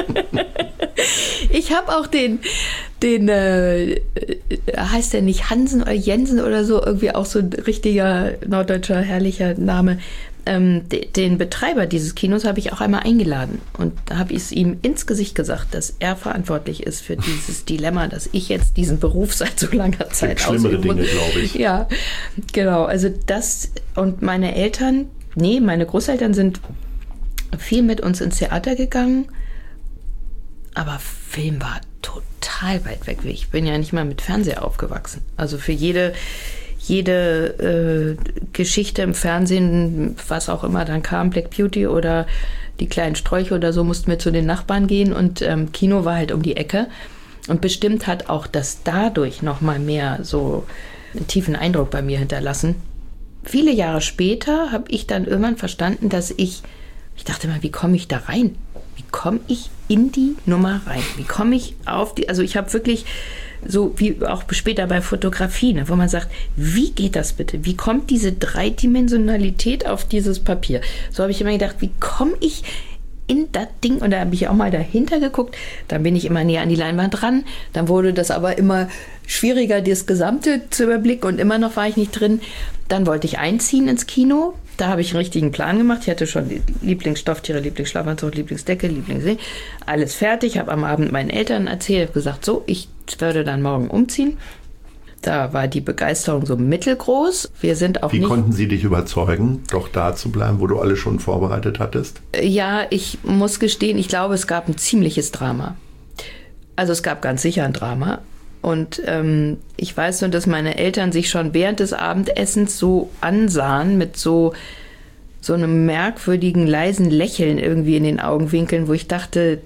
Ich habe auch den, den äh, heißt der nicht Hansen oder Jensen oder so, irgendwie auch so ein richtiger norddeutscher, herrlicher Name. Ähm, de, den Betreiber dieses Kinos habe ich auch einmal eingeladen und da habe ich es ihm ins Gesicht gesagt, dass er verantwortlich ist für dieses Dilemma, dass ich jetzt diesen Beruf seit so langer Zeit ausübe. Schlimmere Dinge, glaube ich. Ja, genau. Also das und meine Eltern, nee, meine Großeltern sind viel mit uns ins Theater gegangen, aber Film war total weit weg. Ich bin ja nicht mal mit Fernseher aufgewachsen. Also für jede, jede äh, Geschichte im Fernsehen, was auch immer dann kam, Black Beauty oder die kleinen Sträuche oder so, mussten wir zu den Nachbarn gehen und ähm, Kino war halt um die Ecke. Und bestimmt hat auch das dadurch noch mal mehr so einen tiefen Eindruck bei mir hinterlassen. Viele Jahre später habe ich dann irgendwann verstanden, dass ich Ich dachte mal, wie komme ich da rein? Wie komme ich in die Nummer rein? Wie komme ich auf die, also ich habe wirklich so, wie auch später bei Fotografie, ne, wo man sagt, wie geht das bitte? Wie kommt diese Dreidimensionalität auf dieses Papier? So habe ich immer gedacht, wie komme ich in das Ding? Und da habe ich auch mal dahinter geguckt, dann bin ich immer näher an die Leinwand dran, dann wurde das aber immer schwieriger, das Gesamte zu überblicken und immer noch war ich nicht drin. Dann wollte ich einziehen ins Kino. Da habe ich einen richtigen Plan gemacht. Ich hatte schon Lieblingsstofftiere, Lieblingsschlafanzug, Lieblingsdecke, Lieblingssee. Alles fertig. Ich habe am Abend meinen Eltern erzählt, habe gesagt, so, ich würde dann morgen umziehen. Da war die Begeisterung so mittelgroß. Wir sind auch Wie nicht... konnten sie dich überzeugen, doch da zu bleiben, wo du alles schon vorbereitet hattest? Ja, ich muss gestehen, ich glaube, es gab ein ziemliches Drama. Also es gab ganz sicher ein Drama. Und ähm, ich weiß nur, dass meine Eltern sich schon während des Abendessens so ansahen mit so, so einem merkwürdigen, leisen Lächeln irgendwie in den Augenwinkeln, wo ich dachte,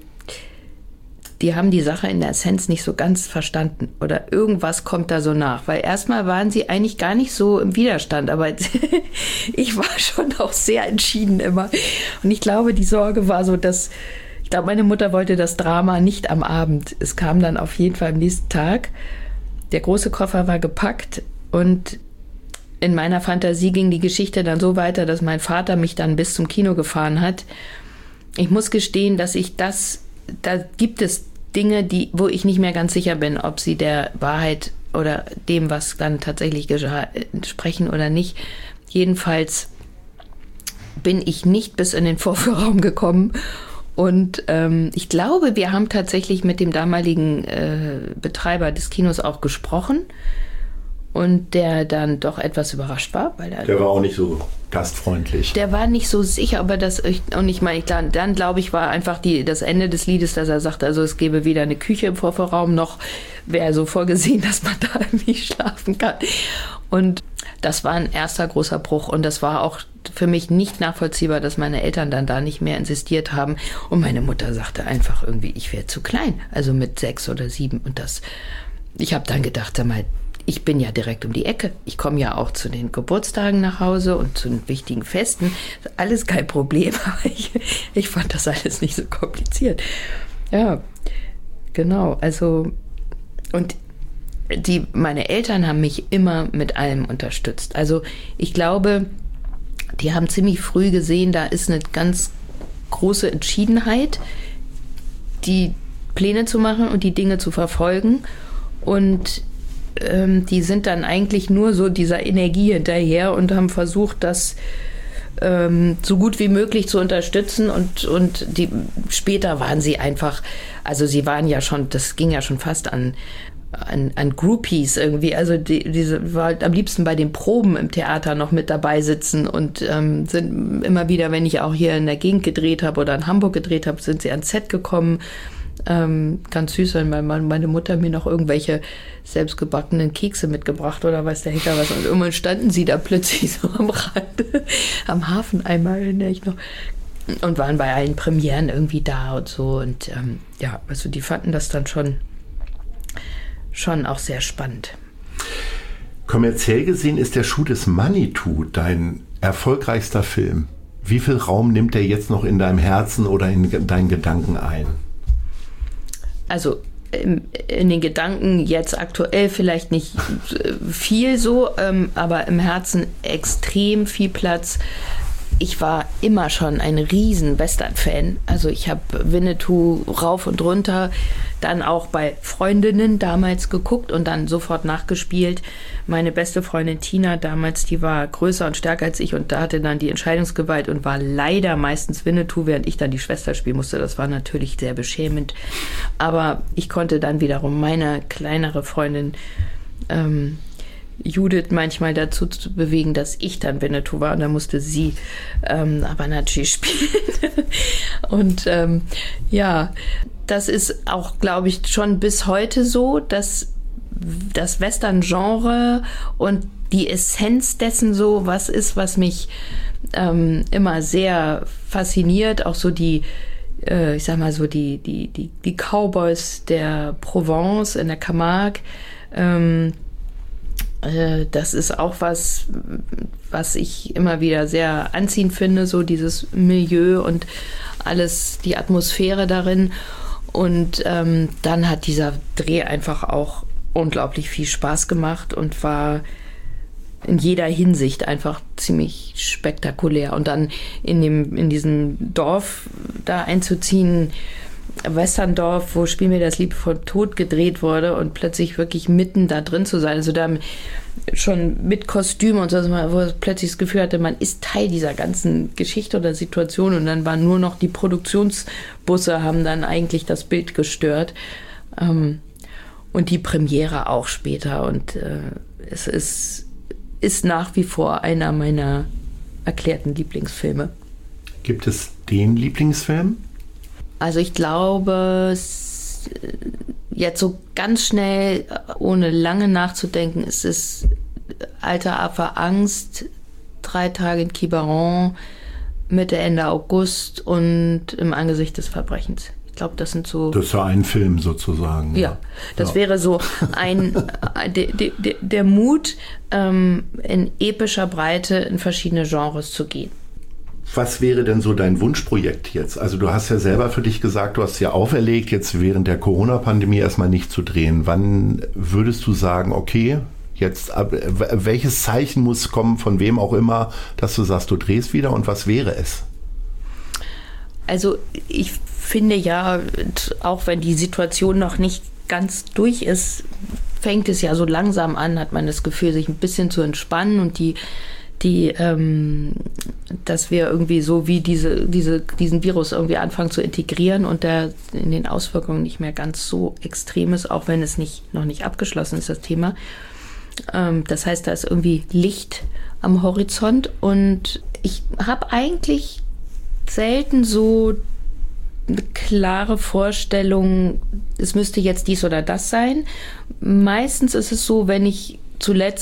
die haben die Sache in der Essenz nicht so ganz verstanden oder irgendwas kommt da so nach. Weil erstmal waren sie eigentlich gar nicht so im Widerstand, aber ich war schon auch sehr entschieden immer. Und ich glaube, die Sorge war so, dass Ich glaube, meine Mutter wollte das Drama nicht am Abend. Es kam dann auf jeden Fall am nächsten Tag. Der große Koffer war gepackt und in meiner Fantasie ging die Geschichte dann so weiter, dass mein Vater mich dann bis zum Kino gefahren hat. Ich muss gestehen, dass ich das, da gibt es Dinge, die, wo ich nicht mehr ganz sicher bin, ob sie der Wahrheit oder dem, was dann tatsächlich geschah, entsprechen oder nicht. Jedenfalls bin ich nicht bis in den Vorführraum gekommen. Und ähm, ich glaube, wir haben tatsächlich mit dem damaligen äh, Betreiber des Kinos auch gesprochen und der dann doch etwas überrascht war. Weil er, der war auch nicht so gastfreundlich. Der war nicht so sicher, aber das, ich, und ich meine, dann, dann glaube ich, war einfach die, das Ende des Liedes, dass er sagte, also es gäbe weder eine Küche im Vorführraum, noch wäre so vorgesehen, dass man da irgendwie schlafen kann. Und das war ein erster großer Bruch und das war auch für mich nicht nachvollziehbar, dass meine Eltern dann da nicht mehr insistiert haben. Und meine Mutter sagte einfach irgendwie, ich wäre zu klein, also mit sechs oder sieben. Und das, ich habe dann gedacht, sag mal, ich bin ja direkt um die Ecke. Ich komme ja auch zu den Geburtstagen nach Hause und zu den wichtigen Festen. Alles kein Problem, aber ich, ich fand das alles nicht so kompliziert. Ja, genau. Also, und die, meine Eltern haben mich immer mit allem unterstützt. Also ich glaube, die haben ziemlich früh gesehen, da ist eine ganz große Entschiedenheit, die Pläne zu machen und die Dinge zu verfolgen. Und ähm, die sind dann eigentlich nur so dieser Energie hinterher und haben versucht, das ähm, so gut wie möglich zu unterstützen. Und, und die, später waren sie einfach, also sie waren ja schon, das ging ja schon fast an An, an Groupies irgendwie, also die, diese war halt am liebsten bei den Proben im Theater noch mit dabei sitzen und ähm, sind immer wieder, wenn ich auch hier in der Gegend gedreht habe oder in Hamburg gedreht habe, sind sie ans Set gekommen. Ähm, ganz süß, weil meine Mutter mir noch irgendwelche selbstgebackenen Kekse mitgebracht oder weiß der Henker was. Und irgendwann standen sie da plötzlich so am Rand, am Hafen einmal, erinnere ich noch. Und waren bei allen Premieren irgendwie da und so. Und ähm, ja, also die fanden das dann schon schon auch sehr spannend. Kommerziell gesehen ist der Schuh des Manitou dein erfolgreichster Film. Wie viel Raum nimmt der jetzt noch in deinem Herzen oder in deinen Gedanken ein? Also in, in den Gedanken jetzt aktuell vielleicht nicht viel so, ähm, aber im Herzen extrem viel Platz. Ich war immer schon ein riesen Western-Fan. Also ich habe Winnetou rauf und runter, dann auch bei Freundinnen damals geguckt und dann sofort nachgespielt. Meine beste Freundin Tina damals, die war größer und stärker als ich und da hatte dann die Entscheidungsgewalt und war leider meistens Winnetou, während ich dann die Schwester spielen musste. Das war natürlich sehr beschämend. Aber ich konnte dann wiederum meine kleinere Freundin ähm, Judith manchmal dazu zu bewegen, dass ich dann Winnetou war und dann musste sie ähm, Abanachi spielen. Und ähm, ja, das ist auch, glaube ich, schon bis heute so, dass das Western-Genre und die Essenz dessen so was ist, was mich ähm, immer sehr fasziniert, auch so die äh, ich sag mal so die, die, die, die Cowboys der Provence in der Camargue, ähm, das ist auch was, was ich immer wieder sehr anziehend finde, so dieses Milieu und alles, die Atmosphäre darin. Und ähm, dann hat dieser Dreh einfach auch unglaublich viel Spaß gemacht und war in jeder Hinsicht einfach ziemlich spektakulär. Und dann in dem, in diesem Dorf da einzuziehen, Westerndorf, wo Spiel mir das Lied vom Tod gedreht wurde und plötzlich wirklich mitten da drin zu sein, also da schon mit Kostüm und so, wo ich plötzlich das Gefühl hatte, man ist Teil dieser ganzen Geschichte oder Situation und dann waren nur noch die Produktionsbusse, haben dann eigentlich das Bild gestört ähm, und die Premiere auch später und äh, es ist, ist nach wie vor einer meiner erklärten Lieblingsfilme. Gibt es den Lieblingsfilm? Also ich glaube, jetzt so ganz schnell, ohne lange nachzudenken, ist es Alter Affe Angst, drei Tage in Quiberon, Mitte, Ende August und Im Angesicht des Verbrechens. Ich glaube, das sind so... Das ist ja ein Film sozusagen. Ja, ja. das ja. wäre so ein de, de, de, der Mut, ähm, in epischer Breite in verschiedene Genres zu gehen. Was wäre denn so dein Wunschprojekt jetzt? Also du hast ja selber für dich gesagt, du hast ja auferlegt, jetzt während der Corona-Pandemie erstmal nicht zu drehen. Wann würdest du sagen, okay, jetzt welches Zeichen muss kommen, von wem auch immer, dass du sagst, du drehst wieder und was wäre es? Also ich finde ja, auch wenn die Situation noch nicht ganz durch ist, fängt es ja so langsam an, hat man das Gefühl, sich ein bisschen zu entspannen und die die, ähm, dass wir irgendwie so wie diese, diese, diesen Virus irgendwie anfangen zu integrieren und der in den Auswirkungen nicht mehr ganz so extrem ist, auch wenn es nicht, noch nicht abgeschlossen ist, das Thema. Ähm, das heißt, da ist irgendwie Licht am Horizont und ich habe eigentlich selten so eine klare Vorstellung, es müsste jetzt dies oder das sein. Meistens ist es so, wenn ich zuletzt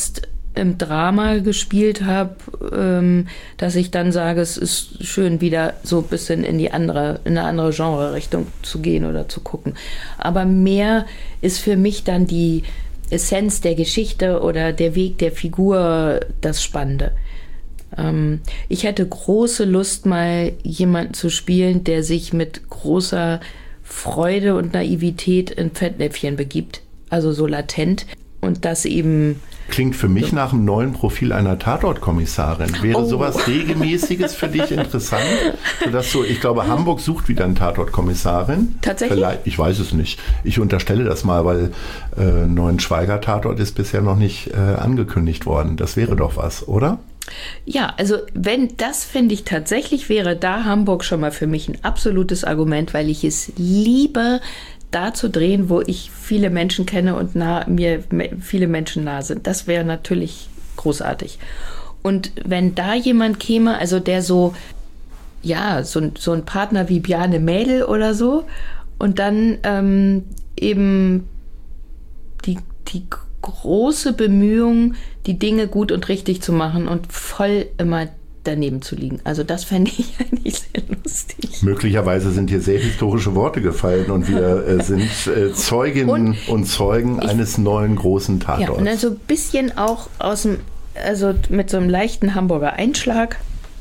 im Drama gespielt habe, ähm, dass ich dann sage, es ist schön, wieder so ein bisschen in die andere, in eine andere Genre-Richtung zu gehen oder zu gucken. Aber mehr ist für mich dann die Essenz der Geschichte oder der Weg der Figur das Spannende. Ähm, ich hätte große Lust, mal jemanden zu spielen, der sich mit großer Freude und Naivität in Fettnäpfchen begibt. Also so latent. Und das eben... Klingt für mich nach einem neuen Profil einer Tatort-Kommissarin. Wäre Oh. sowas Regelmäßiges für dich interessant? Sodass so, ich glaube, Hamburg sucht wieder eine Tatort-Kommissarin. Tatsächlich? Vielleicht, ich weiß es nicht. Ich unterstelle das mal, weil äh, neuen Schweiger-Tatort ist bisher noch nicht äh, angekündigt worden. Das wäre doch was, oder? Ja, also wenn das, finde ich, tatsächlich wäre, da Hamburg schon mal für mich ein absolutes Argument, weil ich es liebe, da zu drehen, wo ich viele Menschen kenne und nah, mir me- viele Menschen nah sind. Das wäre natürlich großartig. Und wenn da jemand käme, also der so, ja, so, ein- so ein Partner wie Bjarne Mädel oder so, und dann ähm, eben die, die große Bemühung, die Dinge gut und richtig zu machen und voll immer daneben zu liegen. Also das fände ich eigentlich sehr lustig. Möglicherweise sind hier sehr historische Worte gefallen und wir äh, sind äh, Zeuginnen und, Und und Zeugen ich- eines neuen großen Ja, Tatorts. und dann so ein bisschen auch aus dem, also mit so einem leichten Hamburger Einschlag.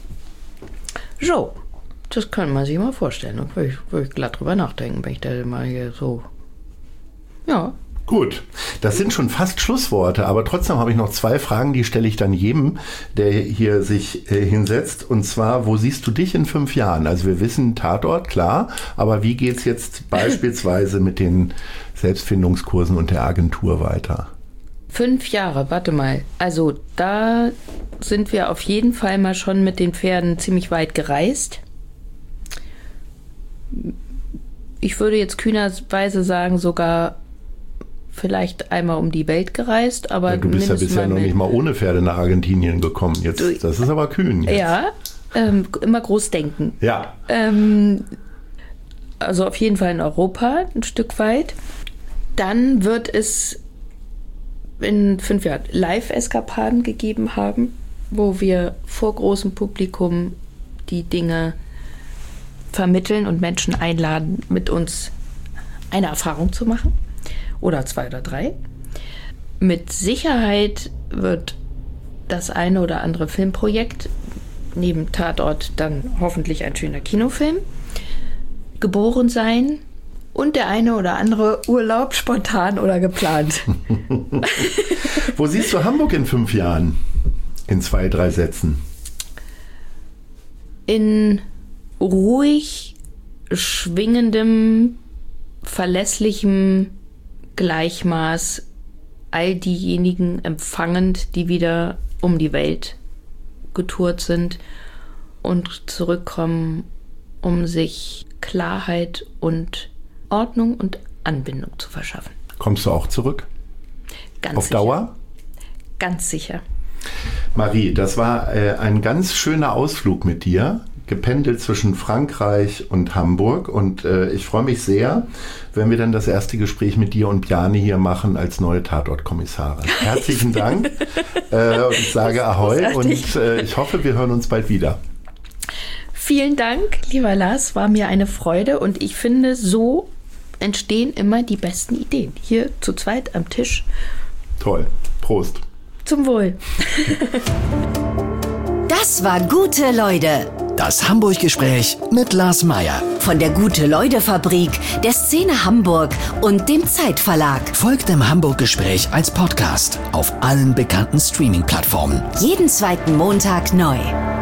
So, das kann man sich mal vorstellen. Da würde ich, würde ich glatt drüber nachdenken, wenn ich da mal hier so, ja. Gut, das sind schon fast Schlussworte, aber trotzdem habe ich noch zwei Fragen, die stelle ich dann jedem, der hier sich äh, hinsetzt. Und zwar, wo siehst du dich in fünf Jahren? Also wir wissen Tatort, klar, aber wie geht's jetzt beispielsweise mit den Selbstfindungskursen und der Agentur weiter? Fünf Jahre, warte mal. Also da sind wir auf jeden Fall mal schon mit den Pferden ziemlich weit gereist. Ich würde jetzt kühnerweise sagen, sogar vielleicht einmal um die Welt gereist, aber Ja, du bist ja mindestens bisher noch mit- nicht mal ohne Pferde nach Argentinien gekommen. Jetzt, Du- das ist aber kühn. Jetzt. Ja, ähm, immer groß denken. Ja. Ähm, also auf jeden Fall in Europa ein Stück weit. Dann wird es in fünf Jahren Live-Eskapaden gegeben haben, wo wir vor großem Publikum die Dinge vermitteln und Menschen einladen, mit uns eine Erfahrung zu machen. Oder zwei oder drei. Mit Sicherheit wird das eine oder andere Filmprojekt, neben Tatort dann hoffentlich ein schöner Kinofilm, geboren sein und der eine oder andere Urlaub spontan oder geplant. Wo siehst du Hamburg in fünf Jahren? In zwei, drei Sätzen. In ruhig schwingendem, verlässlichem Gleichmaß all diejenigen empfangend, die wieder um die Welt getourt sind und zurückkommen, um sich Klarheit und Ordnung und Anbindung zu verschaffen. Kommst du auch zurück? Ganz Auf sicher. Dauer? Ganz sicher. Marie, das war äh, ein ganz schöner Ausflug mit dir, gependelt zwischen Frankreich und Hamburg, und äh, ich freue mich sehr, wenn wir dann das erste Gespräch mit dir und Bjarne hier machen als neue Tatortkommissarin. Herzlichen Dank äh, und ich sage Ahoi großartig. und äh, ich hoffe, wir hören uns bald wieder. Vielen Dank, lieber Lars, war mir eine Freude und ich finde, so entstehen immer die besten Ideen. Hier zu zweit am Tisch. Toll. Prost. Zum Wohl. Das war Gute Leute. Das Hamburg-Gespräch mit Lars Meier. Von der Gute-Leute-Fabrik, der Szene Hamburg und dem Zeitverlag. Folgt dem Hamburg-Gespräch als Podcast auf allen bekannten Streaming-Plattformen. Jeden zweiten Montag neu.